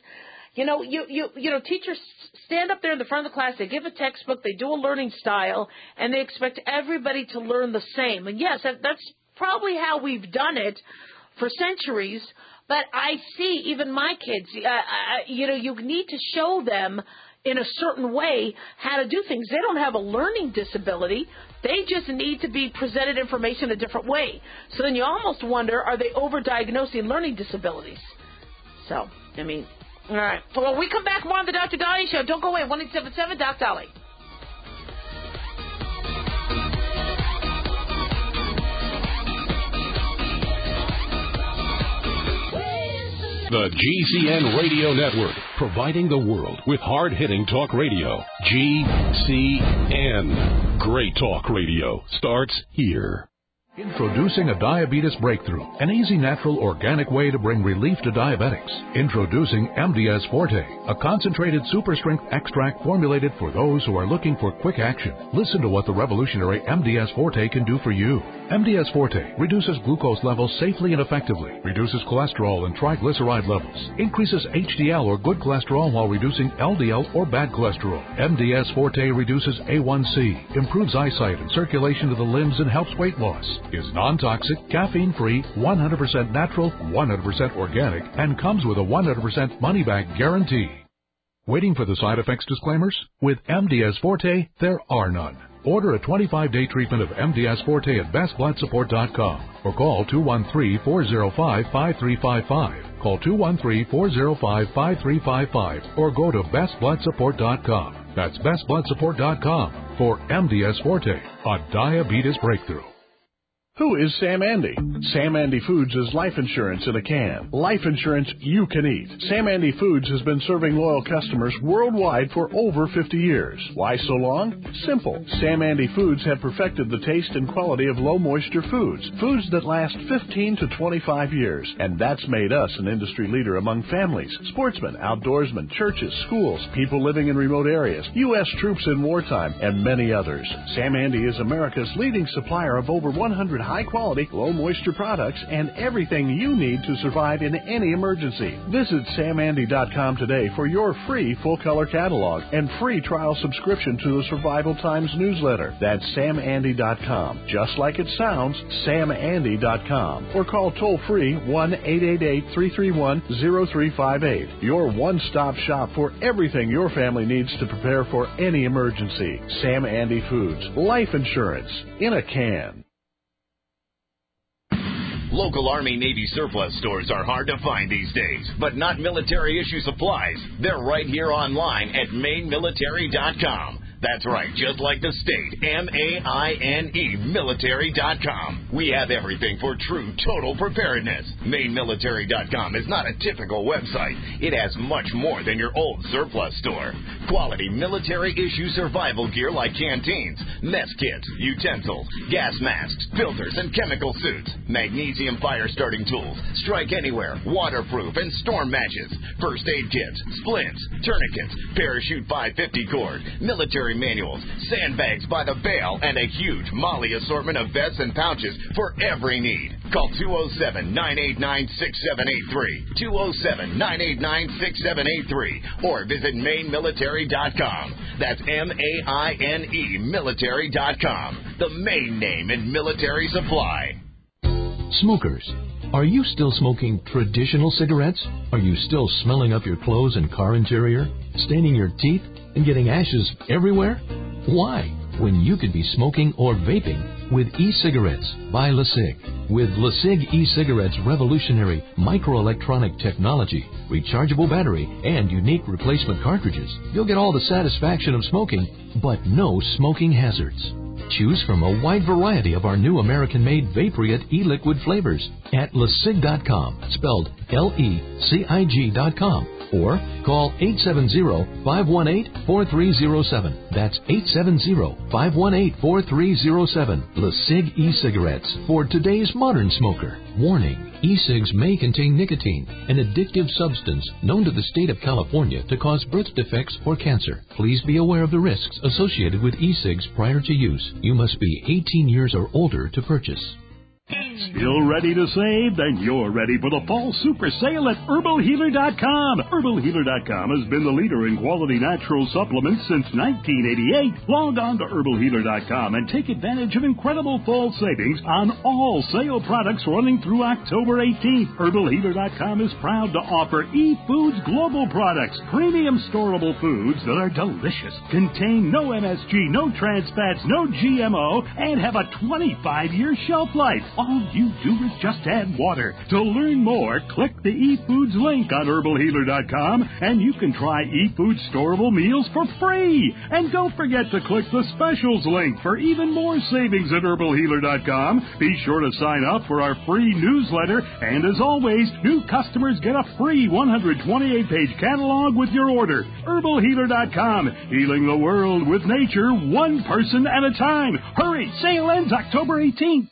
Speaker 3: Teachers stand up there in the front of the class, they give a textbook, they do a learning style, and they expect everybody to learn the same. And yes, that's probably how we've done it for centuries, but I see even my kids, you need to show them in a certain way how to do things. They don't have a learning disability. They just need to be presented information a different way. So then you almost wonder, are they overdiagnosing learning disabilities? So, all right. Well, when we come back more on the Dr. Dahlia Show. Don't go away. 1-877 Doc Dolly.
Speaker 4: The GCN Radio Network, providing the world with hard-hitting talk radio. GCN. Great talk radio starts here.
Speaker 15: Introducing a diabetes breakthrough, an easy, natural, organic way to bring relief to diabetics. Introducing MDS Forte, a concentrated super-strength extract formulated for those who are looking for quick action. Listen to what the revolutionary MDS Forte can do for you. MDS Forte reduces glucose levels safely and effectively, reduces cholesterol and triglyceride levels, increases HDL or good cholesterol while reducing LDL or bad cholesterol. MDS Forte reduces A1C, improves eyesight and circulation to the limbs, and helps weight loss. Is non-toxic, caffeine-free, 100% natural, 100% organic, and comes with a 100% money-back guarantee. Waiting for the side effects disclaimers? With MDS Forte, there are none. Order a 25-day treatment of MDS Forte at bestbloodsupport.com or call 213-405-5355. Call 213-405-5355 or go to bestbloodsupport.com. That's bestbloodsupport.com for MDS Forte, a diabetes breakthrough. Who is Sam Andy? Sam Andy Foods is life insurance in a can. Life insurance you can eat. Sam Andy Foods has been serving loyal customers worldwide for over 50 years. Why so long? Simple. Sam Andy Foods have perfected the taste and quality of low moisture foods. Foods that last 15 to 25 years. And that's made us an industry leader among families, sportsmen, outdoorsmen, churches, schools, people living in remote areas, U.S. troops in wartime, and many others. Sam Andy is America's leading supplier of over 100 high-quality, low-moisture products and everything you need to survive in any emergency. Visit SamAndy.com today for your free full-color catalog and free trial subscription to the Survival Times newsletter. That's SamAndy.com. Just like it sounds, SamAndy.com. Or call toll-free 1-888-331-0358. Your one-stop shop for everything your family needs to prepare for any emergency. Sam Andy Foods. Life insurance in a can.
Speaker 16: Local Army Navy surplus stores are hard to find these days, but not military issue supplies. They're right here online at mainmilitary.com. That's right, just like the state, M-A-I-N-E, military.com. We have everything for true total preparedness. Mainmilitary.com is not a typical website. It has much more than your old surplus store. Quality military-issue survival gear like canteens, mess kits, utensils, gas masks, filters, and chemical suits, magnesium fire-starting tools, strike anywhere, waterproof, and storm matches, first aid kits, splints, tourniquets, parachute 550 cord, military manuals, sandbags by the bale, and a huge Molly assortment of vests and pouches for every need. Call 207-989-6783, 207-989-6783, or visit mainmilitary.com. That's M-A-I-N-E military.com, the main name in military supply.
Speaker 7: Smokers, are you still smoking traditional cigarettes? Are you still smelling up your clothes and car interior, staining your teeth, and getting ashes everywhere? Why? When you could be smoking or vaping with e-cigarettes by LeSig. With LeSig e-cigarettes' revolutionary microelectronic technology, rechargeable battery, and unique replacement cartridges, you'll get all the satisfaction of smoking, but no smoking hazards. Choose from a wide variety of our new American-made Vaporite e-liquid flavors at LeSig.com, spelled L-E-C-I-G.com, or call 870-518-4307. That's 870-518-4307. LeSig e-cigarettes for today's modern smoker. Warning, e-cigs may contain nicotine, an addictive substance known to the state of California to cause birth defects or cancer. Please be aware of the risks associated with e-cigs prior to use. You must be 18 years or older to purchase.
Speaker 17: Still ready to save? Then you're ready for the fall super sale at HerbalHealer.com. HerbalHealer.com has been the leader in quality natural supplements since 1988. Log on to HerbalHealer.com and take advantage of incredible fall savings on all sale products running through October 18th. HerbalHealer.com is proud to offer eFoods Global products, premium storable foods that are delicious, contain no MSG, no trans fats, no GMO, and have a 25-year shelf life. All you do is just add water. To learn more, click the eFoods link on HerbalHealer.com, and you can try eFoods storable meals for free. And don't forget to click the specials link for even more savings at HerbalHealer.com. Be sure to sign up for our free newsletter, and as always, new customers get a free 128-page catalog with your order. HerbalHealer.com, healing the world with nature, one person at a time. Hurry, sale ends October 18th.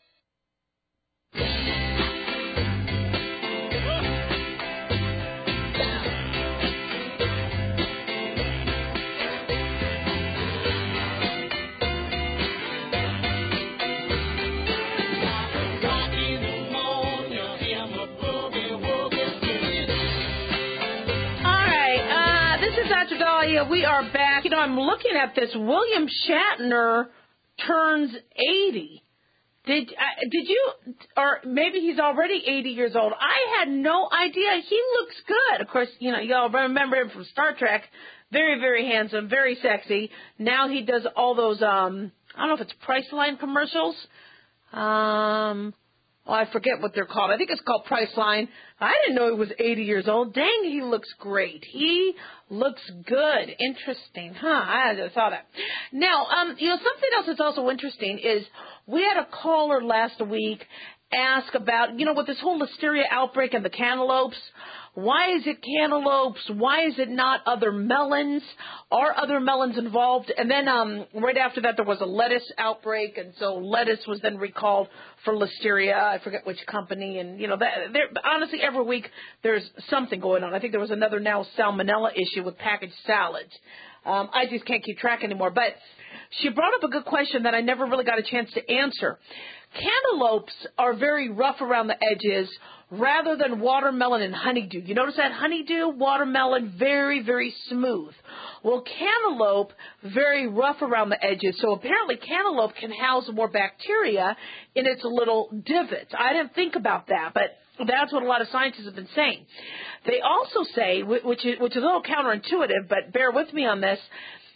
Speaker 3: We are back. You know, I'm looking at this. William Shatner turns 80. Did you, or maybe he's already 80 years old. I had no idea. He looks good. Of course, you know, y'all remember him from Star Trek. Very, very handsome, very sexy. Now he does all those, I don't know if it's Priceline commercials. I forget what they're called. I think it's called Priceline. I didn't know he was 80 years old. Dang, he looks great. He looks good. Interesting, huh? I just saw that. Now, something else that's also interesting is we had a caller last week ask about, with this whole listeria outbreak and the cantaloupes. Why is it cantaloupes? Why is it not other melons? Are other melons involved? And then right after that, there was a lettuce outbreak, and so lettuce was then recalled for listeria. I forget which company. And, honestly, every week there's something going on. I think there was another now salmonella issue with packaged salads. I just can't keep track anymore. But she brought up a good question that I never really got a chance to answer. Cantaloupes are very rough around the edges rather than watermelon and honeydew. You notice that honeydew, watermelon, very, very smooth. Well, cantaloupe, very rough around the edges. So apparently cantaloupe can house more bacteria in its little divots. I didn't think about that, but that's what a lot of scientists have been saying. They also say, which is a little counterintuitive, but bear with me on this,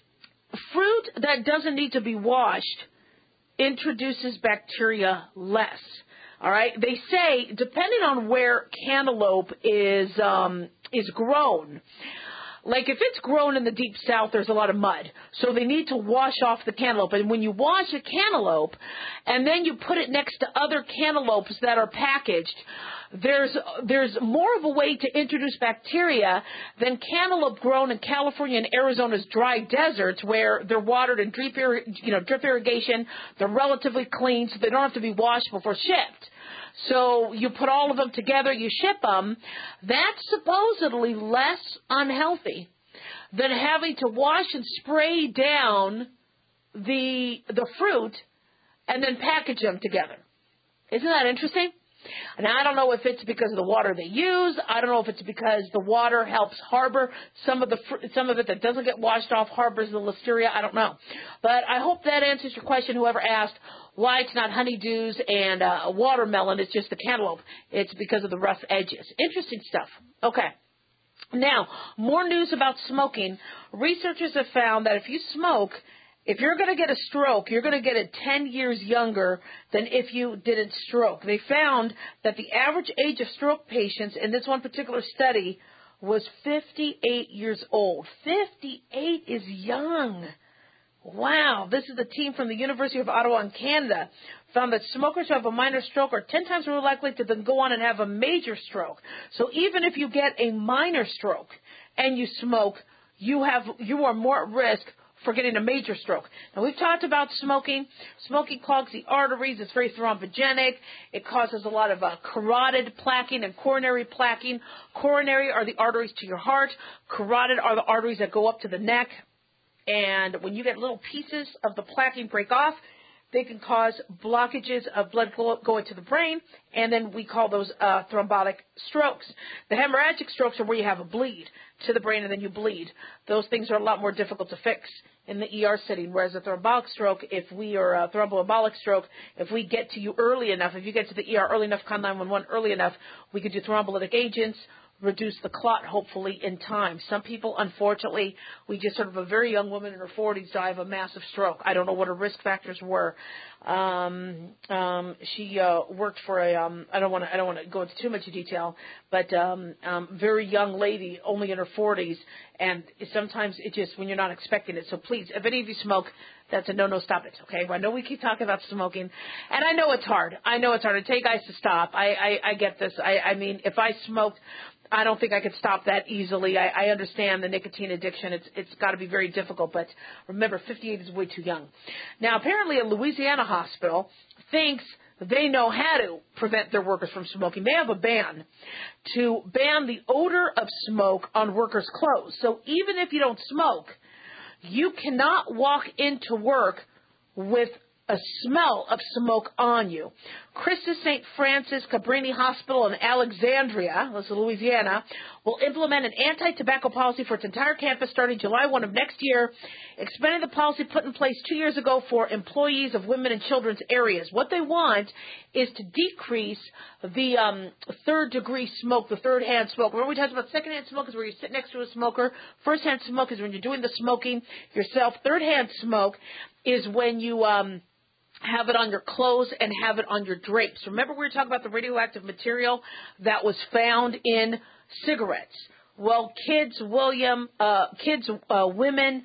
Speaker 3: fruit that doesn't need to be washed introduces bacteria less. All right. They say, depending on where cantaloupe is grown, like if it's grown in the deep south, there's a lot of mud. So they need to wash off the cantaloupe. And when you wash a cantaloupe and then you put it next to other cantaloupes that are packaged, there's more of a way to introduce bacteria than cantaloupe grown in California and Arizona's dry deserts where they're watered in drip irrigation. They're relatively clean, so they don't have to be washed before shipped. So you put all of them together, you ship them. That's supposedly less unhealthy than having to wash and spray down the fruit and then package them together. Isn't that interesting? Now, I don't know if it's because of the water they use. I don't know if it's because the water helps harbor some of it that doesn't get washed off harbors the listeria. I don't know. But I hope that answers your question, whoever asked why it's not honeydews and watermelon. It's just the cantaloupe. It's because of the rough edges. Interesting stuff. Okay. Now, more news about smoking. Researchers have found that if you smoke, if you're going to get a stroke, you're going to get it 10 years younger than if you didn't stroke. They found that the average age of stroke patients in this one particular study was 58 years old. 58 is young. Wow. This is a team from the University of Ottawa in Canada. Found that smokers who have a minor stroke are 10 times more likely to then go on and have a major stroke. So even if you get a minor stroke and you smoke, you are more at risk for getting a major stroke. Now, we've talked about smoking. Smoking clogs the arteries. It's very thrombogenic. It causes a lot of carotid plaquing and coronary plaquing. Coronary are the arteries to your heart. Carotid are the arteries that go up to the neck. And when you get little pieces of the plaquing break off, they can cause blockages of blood going to the brain, and then we call those thrombotic strokes. The hemorrhagic strokes are where you have a bleed to the brain and then you bleed. Those things are a lot more difficult to fix in the ER setting, whereas a thrombotic stroke, if we get to you early enough, if you get to the ER early enough, call 911 early enough, we could do thrombolytic agents, reduce the clot, hopefully, in time. Some people, unfortunately, we just sort of a very young woman in her 40s die of a massive stroke. I don't know what her risk factors were. She worked for a I don't want to go into too much detail, but very young lady, only in her 40s, and sometimes it just when you're not expecting it. So please, if any of you smoke, that's a no, stop it, okay? I know we keep talking about smoking, and I know it's hard. I know it's hard to tell you guys to stop. I get this. I mean, if I smoked, I don't think I could stop that easily. I understand the nicotine addiction. It's got to be very difficult, but remember, 58 is way too young. Now, apparently a Louisiana hospital thinks they know how to prevent their workers from smoking. They have a ban to ban the odor of smoke on workers' clothes. So even if you don't smoke, you cannot walk into work with a smell of smoke on you. Christus St. Francis Cabrini Hospital in Alexandria, this is Louisiana, will implement an anti-tobacco policy for its entire campus starting July 1 of next year, expanding the policy put in place 2 years ago for employees of women and children's areas. What they want is to decrease the third-degree smoke, the third-hand smoke. Remember we talked about second-hand smoke is where you sit next to a smoker. First-hand smoke is when you're doing the smoking yourself. Third-hand smoke is when you have it on your clothes, and have it on your drapes. Remember, we were talking about the radioactive material that was found in cigarettes. Well, women,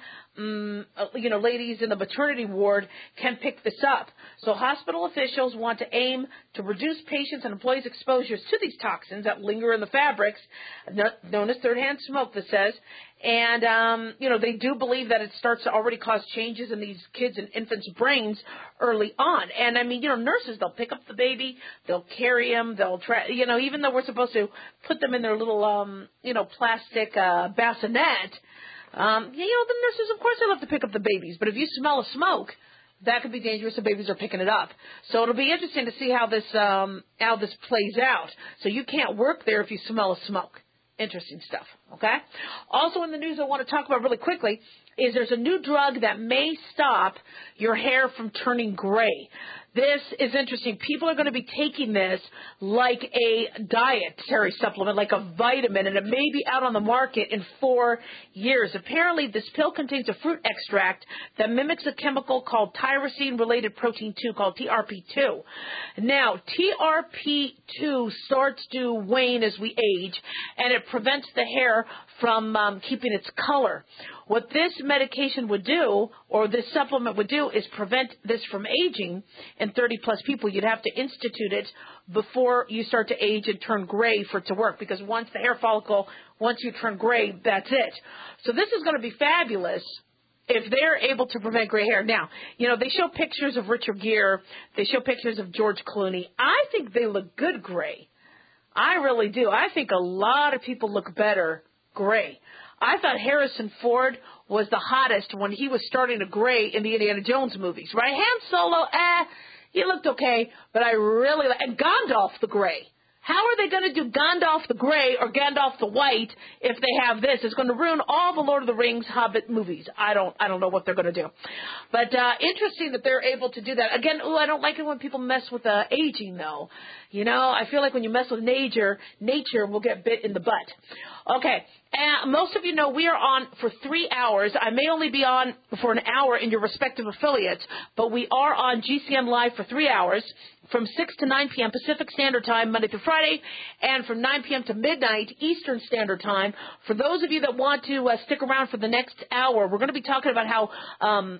Speaker 3: ladies in the maternity ward can pick this up. So hospital officials want to aim to reduce patients and employees' exposures to these toxins that linger in the fabrics, known as third-hand smoke, this says. And, they do believe that it starts to already cause changes in these kids' and infants' brains early on. And, nurses, they'll pick up the baby, they'll carry him, they'll try, even though we're supposed to put them in their little, plastic bassinet, the nurses, of course, they love to pick up the babies. But if you smell a smoke, that could be dangerous. The babies are picking it up. So it'll be interesting to see how this plays out. So you can't work there if you smell a smoke. Interesting stuff, okay? Also in the news I want to talk about really quickly is there's a new drug that may stop your hair from turning gray. This is interesting. People are going to be taking this like a dietary supplement, like a vitamin, and it may be out on the market in 4 years. Apparently, this pill contains a fruit extract that mimics a chemical called tyrosine-related protein 2, called TRP2. Now, TRP2 starts to wane as we age, and it prevents the hair from keeping its color. What this medication would do, or this supplement would do, is prevent this from aging in 30-plus people. You'd have to institute it before you start to age and turn gray for it to work, because once the hair follicle, once you turn gray, that's it. So this is going to be fabulous if they're able to prevent gray hair. Now, they show pictures of Richard Gere. They show pictures of George Clooney. I think they look good gray. I really do. I think a lot of people look better gray. I thought Harrison Ford was the hottest when he was starting to gray in the Indiana Jones movies, right? Han Solo, he looked okay, but I really like, and Gandalf the gray. How are they going to do Gandalf the gray or Gandalf the white if they have this? It's going to ruin all the Lord of the Rings, Hobbit movies. I don't know what they're going to do. But interesting that they're able to do that. Again, I don't like it when people mess with aging, though. I feel like when you mess with nature will get bit in the butt. Okay. Most of you know we are on for 3 hours. I may only be on for an hour in your respective affiliates, but we are on GCN Live for 3 hours from 6 to 9 p.m. Pacific Standard Time, Monday through Friday, and from 9 p.m. to midnight Eastern Standard Time. For those of you that want to stick around for the next hour, we're going to be talking about how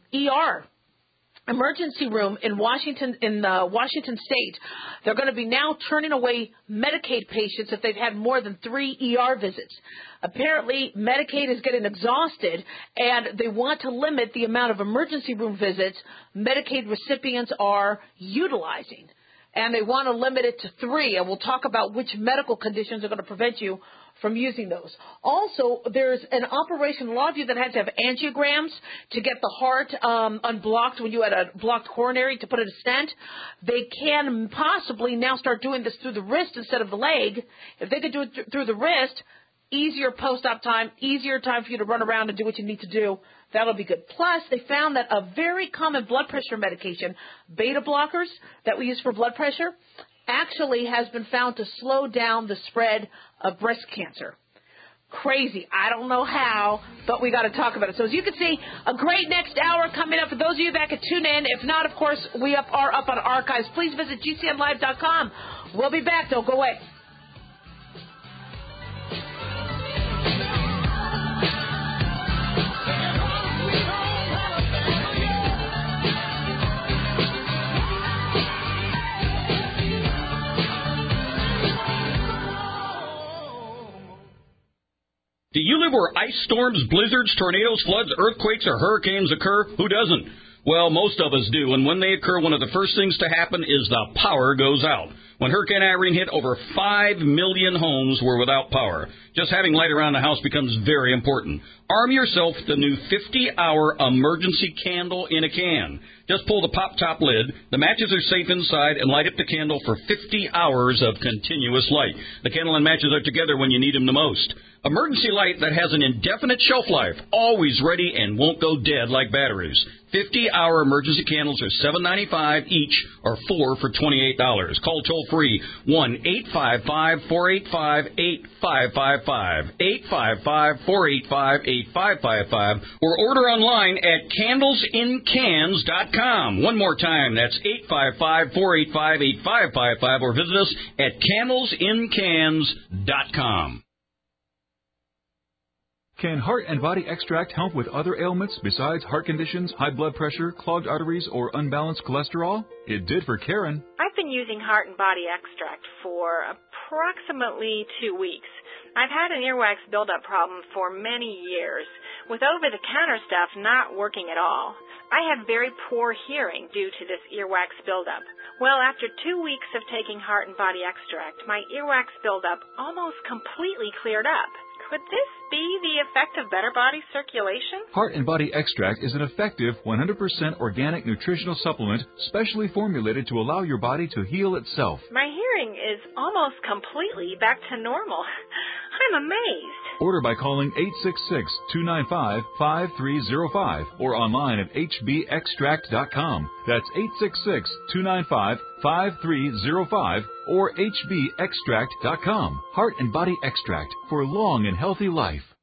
Speaker 3: emergency room in Washington State, they're going to be now turning away Medicaid patients if they've had more than 3 ER visits. Apparently, Medicaid is getting exhausted, and they want to limit the amount of emergency room visits Medicaid recipients are utilizing. And they want to limit it to 3, and we'll talk about which medical conditions are going to prevent you from using those. Also, there's an operation, a lot of you that had to have angiograms to get the heart unblocked when you had a blocked coronary to put in a stent. They can possibly now start doing this through the wrist instead of the leg. If they could do it through the wrist, easier post-op time, easier time for you to run around and do what you need to do. That'll be good. Plus, they found that a very common blood pressure medication, beta blockers that we use for blood pressure, actually has been found to slow down the spread of breast cancer. Crazy. I don't know how, but we got to talk about it. So as you can see, a great next hour coming up for those of you that can tune in. If not, of course, we are up on archives. Please visit GCNlive.com. We'll be back. Don't go away.
Speaker 18: Do you live where ice storms, blizzards, tornadoes, floods, earthquakes, or hurricanes occur? Who doesn't? Well, most of us do, and when they occur, one of the first things to happen is the power goes out. When Hurricane Irene hit, over 5 million homes were without power. Just having light around the house becomes very important. Arm yourself with the new 50-hour emergency candle in a can. Just pull the pop-top lid, the matches are safe inside, and light up the candle for 50 hours of continuous light. The candle and matches are together when you need them the most. Emergency light that has an indefinite shelf life, always ready and won't go dead like batteries. 50-hour emergency candles are $7.95 each, or 4 for $28. Call toll-free 1-855-485-8555, 855-485-8555, or order online at candlesincans.com. candlesinn.com. One more time, that's 855-485-8555, or visit us at candlesincans.com.
Speaker 13: Can Heart and Body Extract help with other ailments besides heart conditions, high blood pressure, clogged arteries, or unbalanced cholesterol? It did for Karen.
Speaker 19: I've been using Heart and Body Extract for approximately 2 weeks. I've had an earwax buildup problem for many years, with over-the-counter stuff not working at all. I have very poor hearing due to this earwax buildup. Well, after 2 weeks of taking Heart and Body Extract, my earwax buildup almost completely cleared up. Could this be the effect of better body circulation?
Speaker 13: Heart and Body Extract is an effective 100% organic nutritional supplement specially formulated to allow your body to heal itself.
Speaker 19: My hearing is almost completely back to normal. I'm amazed.
Speaker 13: Order by calling 866-295-5305 or online at hbextract.com. That's 866-295-5305 or hbextract.com. Heart and Body Extract for long and healthy life.